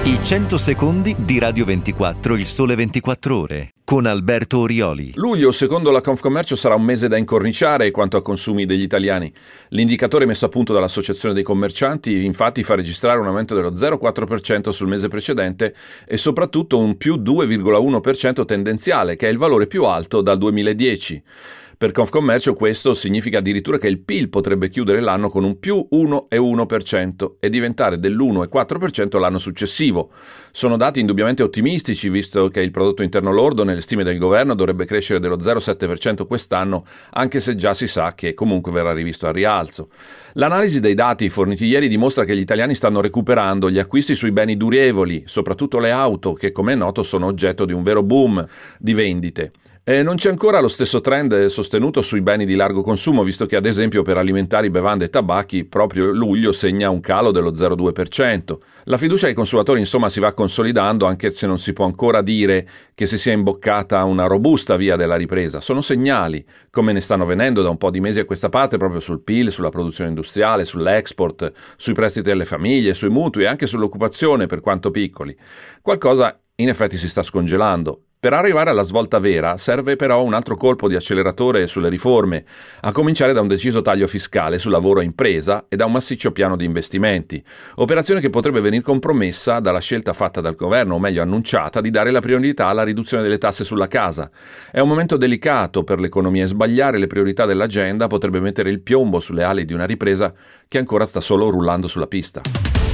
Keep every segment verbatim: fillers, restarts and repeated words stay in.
I cento secondi di Radio ventiquattro, il sole ventiquattro ore, con Alberto Orioli. Luglio, secondo la Confcommercio, sarà un mese da incorniciare quanto a consumi degli italiani. L'indicatore messo a punto dall'Associazione dei Commercianti infatti fa registrare un aumento dello zero virgola quattro per cento sul mese precedente e soprattutto un più due virgola uno per cento tendenziale, che è il valore più alto dal duemiladieci. Per Confcommercio questo significa addirittura che il P I L potrebbe chiudere l'anno con un più uno virgola uno per cento e diventare dell'uno virgola quattro per cento l'anno successivo. Sono dati indubbiamente ottimistici, visto che il prodotto interno lordo nelle stime del governo dovrebbe crescere dello zero virgola sette per cento quest'anno, anche se già si sa che comunque verrà rivisto al rialzo. L'analisi dei dati forniti ieri dimostra che gli italiani stanno recuperando gli acquisti sui beni durevoli, soprattutto le auto, che come è noto sono oggetto di un vero boom di vendite. E non c'è ancora lo stesso trend sostenuto sui beni di largo consumo, visto che ad esempio per alimentari, bevande e tabacchi proprio luglio segna un calo dello zero virgola due per cento. La fiducia ai consumatori insomma si va consolidando, anche se non si può ancora dire che si sia imboccata una robusta via della ripresa. Sono segnali, come ne stanno venendo da un po' di mesi a questa parte, proprio sul P I L, sulla produzione industriale, sull'export, sui prestiti alle famiglie, sui mutui e anche sull'occupazione, per quanto piccoli. Qualcosa in effetti si sta scongelando. Per arrivare alla svolta vera serve però un altro colpo di acceleratore sulle riforme, a cominciare da un deciso taglio fiscale sul lavoro e impresa e da un massiccio piano di investimenti, operazione che potrebbe venire compromessa dalla scelta fatta dal governo, o meglio annunciata, di dare la priorità alla riduzione delle tasse sulla casa. È un momento delicato per l'economia e sbagliare le priorità dell'agenda potrebbe mettere il piombo sulle ali di una ripresa che ancora sta solo rullando sulla pista.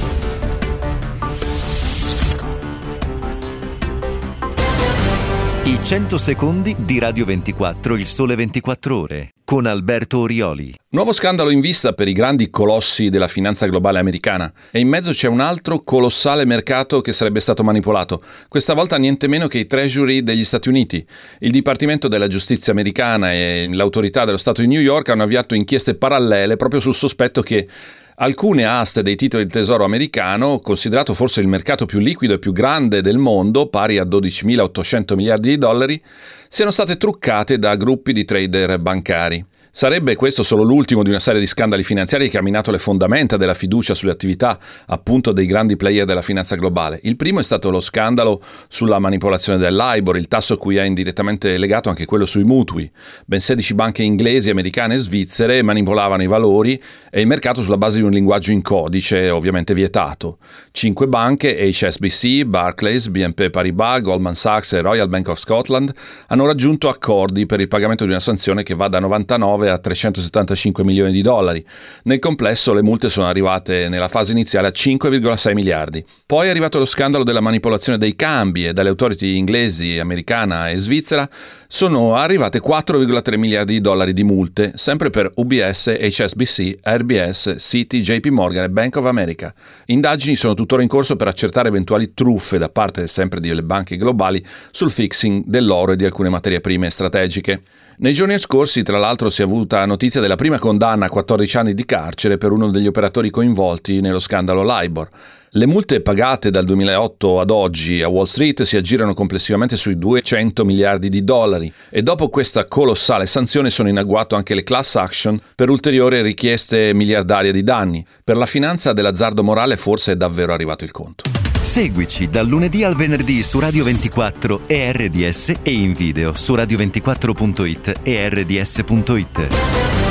I cento secondi di Radio ventiquattro, il sole ventiquattro ore, con Alberto Orioli. Nuovo scandalo in vista per i grandi colossi della finanza globale americana. E in mezzo c'è un altro colossale mercato che sarebbe stato manipolato. Questa volta niente meno che i Treasury degli Stati Uniti. Il Dipartimento della Giustizia americana e l'autorità dello Stato di New York hanno avviato inchieste parallele proprio sul sospetto che alcune aste dei titoli del tesoro americano, considerato forse il mercato più liquido e più grande del mondo, pari a dodicimilaottocento miliardi di dollari, siano state truccate da gruppi di trader bancari. Sarebbe questo solo l'ultimo di una serie di scandali finanziari che ha minato le fondamenta della fiducia sulle attività appunto dei grandi player della finanza globale. Il primo è stato lo scandalo sulla manipolazione del LIBOR, il tasso a cui è indirettamente legato anche quello sui mutui. Ben sedici banche inglesi, americane e svizzere manipolavano i valori e il mercato sulla base di un linguaggio in codice, ovviamente vietato. Cinque banche, H S B C, Barclays, B N P Paribas, Goldman Sachs e Royal Bank of Scotland, hanno raggiunto accordi per il pagamento di una sanzione che va da novantanove a trecentosettantacinque milioni di dollari. Nel complesso le multe sono arrivate nella fase iniziale a cinque virgola sei miliardi. Poi è arrivato lo scandalo della manipolazione dei cambi e dalle autority inglesi, americana e svizzera sono arrivate quattro virgola tre miliardi di dollari di multe, sempre per U B S, H S B C, R B S, Citi, J P Morgan e Bank of America. Indagini sono tuttora in corso per accertare eventuali truffe da parte sempre delle banche globali sul fixing dell'oro e di alcune materie prime strategiche. Nei giorni scorsi, tra l'altro, si è avuta notizia della prima condanna a quattordici anni di carcere per uno degli operatori coinvolti nello scandalo LIBOR. Le multe pagate dal duemilaotto ad oggi a Wall Street si aggirano complessivamente sui duecento miliardi di dollari e dopo questa colossale sanzione sono in agguato anche le class action per ulteriori richieste miliardarie di danni. Per la finanza dell'azzardo morale forse è davvero arrivato il conto. Seguici dal lunedì al venerdì su Radio ventiquattro e R D S e in video su radio ventiquattro punto it e R D S punto it.